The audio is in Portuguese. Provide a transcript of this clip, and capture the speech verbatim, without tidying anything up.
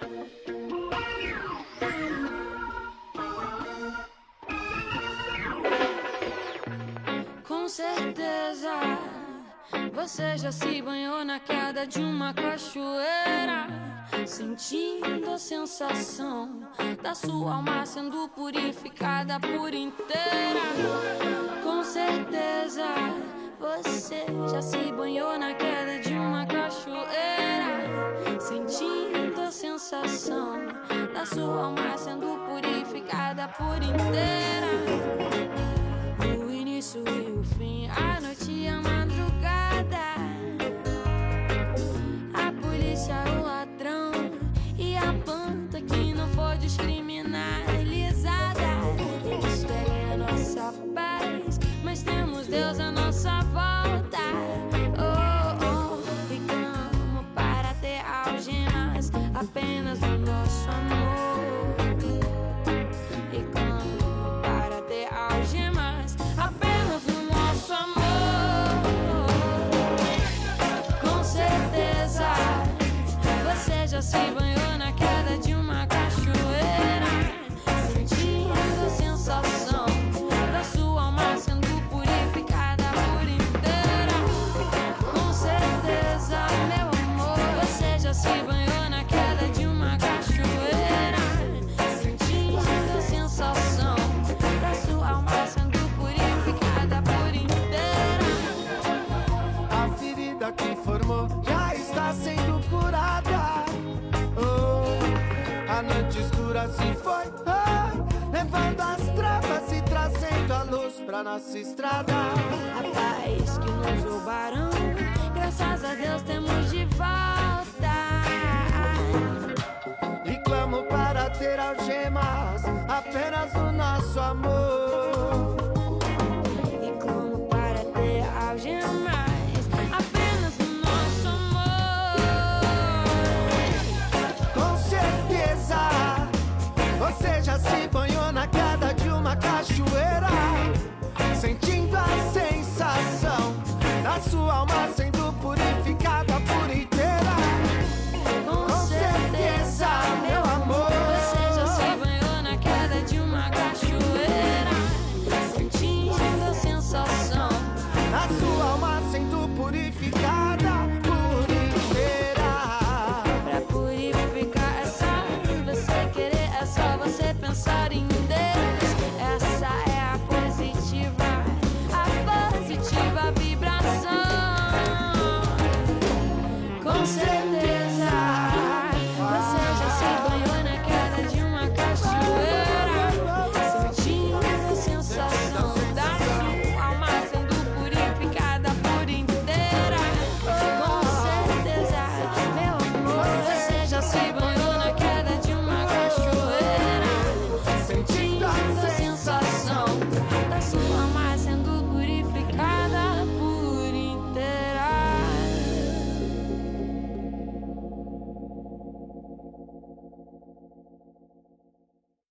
Com certeza você já se banhou na queda de uma cachoeira, sentindo a sensação da sua alma sendo purificada por inteira. Com certeza você já se banhou na queda de uma cachoeira, sentindo a sensação da sua alma sendo purificada por inteira. O início e o fim, a noite e a madrugada, a polícia, o ladrão e a planta que não foi descriminalizada. Eles querem a nossa paz, mas temos Deus à nossa volta. Oh, oh, e clamo para ter algemas apenas no nosso amor. E clamo para ter algemas apenas no nosso amor. Com certeza você já se banhou na queda de uma cachoeira, sentindo a sensação da sua alma sendo purificada por inteira. Com certeza, meu amor, você já se banhou na queda de uma cachoeira, sentindo a sensação da sua alma sendo purificada por inteira. A ferida que formou já está sendo curada. Oh, a noite escura se foi, oh, levando as trevas e trazendo a luz pra nossa estrada. A paz que nos roubaram, graças a Deus temos de volta. E clamo para ter algemas apenas no nosso amor. E clamo para ter algemas apenas no nosso amor. Com certeza você já se banhou na queda de uma cachoeira, sentindo a sensação da sua alma sendo purificada